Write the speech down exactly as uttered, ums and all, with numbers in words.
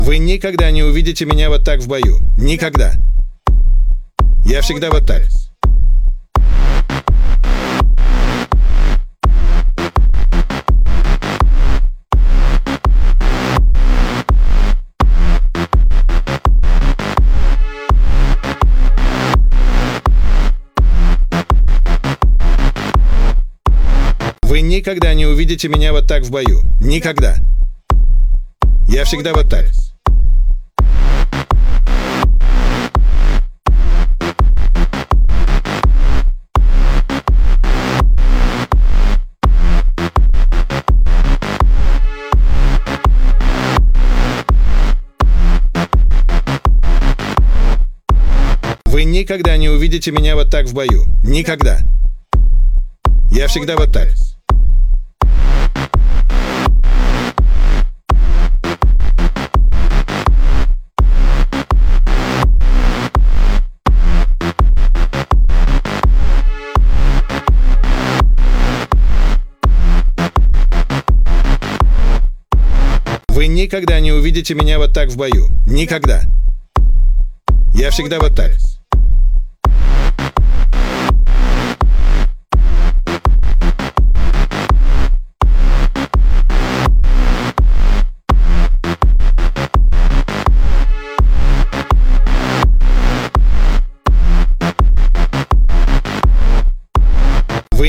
Вы никогда не увидите меня вот так в бою. Никогда. Я всегда вот так. Вы никогда не увидите меня вот так в бою. Никогда. Я всегда вот так. Вы никогда не увидите меня вот так в бою. Никогда. Я всегда вот так. Вы никогда не увидите меня вот так в бою. Никогда. Я всегда вот так.